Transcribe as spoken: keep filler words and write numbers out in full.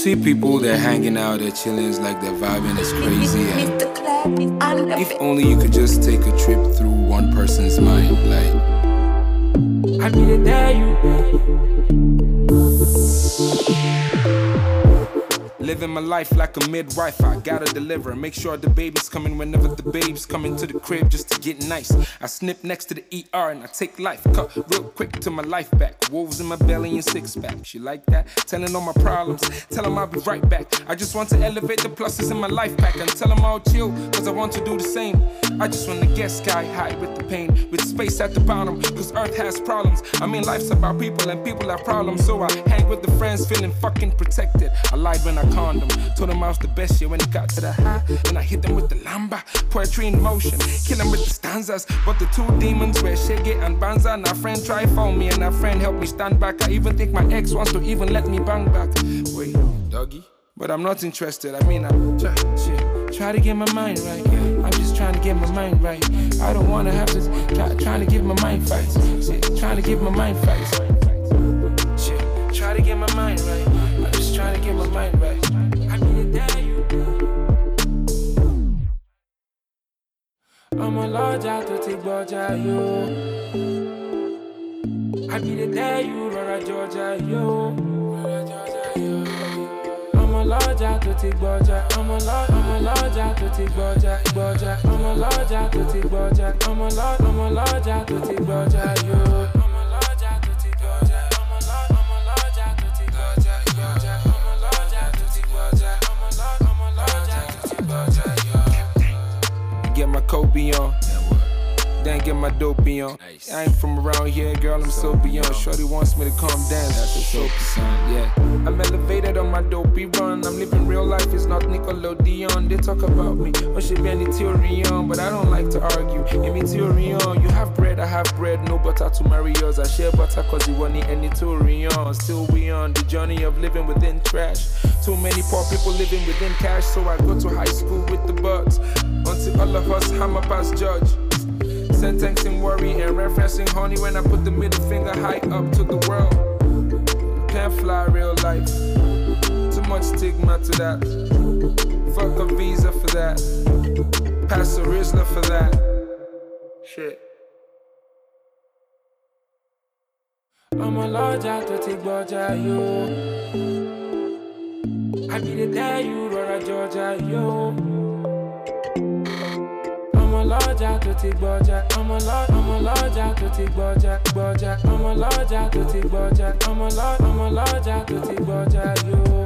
see people, they're hanging out, they're chilling, it's like they're vibing, it's crazy. And if only you could just take a trip through one person's mind, like I be the dare you. Living my life like a midwife, I gotta deliver. Make sure the baby's coming whenever the babe's coming to the crib just to get nice. I snip next to the E R and I take life. Cut real quick to my life back. Wolves in my belly and six pack. She like that? Telling all my problems. Tell them I'll be right back. I just want to elevate the pluses in my life pack and tell them I'll chill, cause I want to do the same. I just want to get sky high with the pain, with space at the bottom, cause earth has problems. I mean life's about people and people have problems. So I hang with the friends feeling fucking protected. I lied when I condom. Told them I was the best shit when it got to the high. Then I hit them with the lamba, poetry in motion. Kill them with the stanzas. But the two demons were Shege and Banza. And our friend tried for me and our friend helped me stand back. I even think my ex wants to even let me bang back. Wait, doggy? But I'm not interested. I mean, I'm try, shit, try to get my mind right. I'm just trying to get my mind right. I don't want to have to try, trying to get my mind fights. Shit, trying to get my mind fights. Shit, try to get my mind right. I'm just trying to get my mind right. I'm a large out to take Georgia, yo. I be the day you run Georgia, yo. I'm a large out to take Georgia. I'm a large, I'm a large out to take Georgia, Georgia. I'm a large out to take Georgia. I'm a large, I'm a large out to take Georgia, yo. I'm a large out to take Georgia. I'm a large, I'm a large out to take Georgia, Georgia. I'm a large out to take Georgia. I'm a large, I'm a large out to take Georgia, yo. Get my Kobe on, then get my dopey on. Nice. I ain't from around here, girl, I'm so beyond. Shorty wants me to calm down, that's a soapy song, yeah. I'm elevated on my dopey run. I'm living real life, it's not Nickelodeon. They talk about me, what should be any theory on, but I don't like to argue. Give me theory on. You have bread, I have bread, no butter to marry yours. I share butter cause you won't need any theory on. Still we on the journey of living within trash. Too many poor people living within cash, so I go to high school with the bugs. Until all of us hammer past judge. Sentencing worry and referencing honey when I put the middle finger high up to the world. Can't fly real life. Too much stigma to that. Fuck a visa for that. Pass a Rizla for that. Shit. I'm a large out to take Georgia, yo. I be the day you run Georgia, yo. I'm a large out to take Georgia. I'm a large, I'm a large out to take Georgia, Georgia. I'm a large out to take Georgia. I'm a large, I'm a large out to take Georgia, yo.